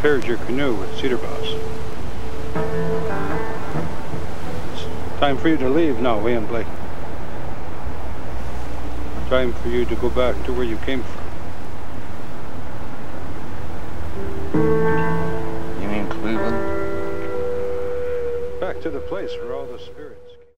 repaired your canoe with Cedar Boss. It's time for you to leave now, Ian Blake. Time for you to go back to where you came from. You mean Cleveland? Back to the place where all the spirits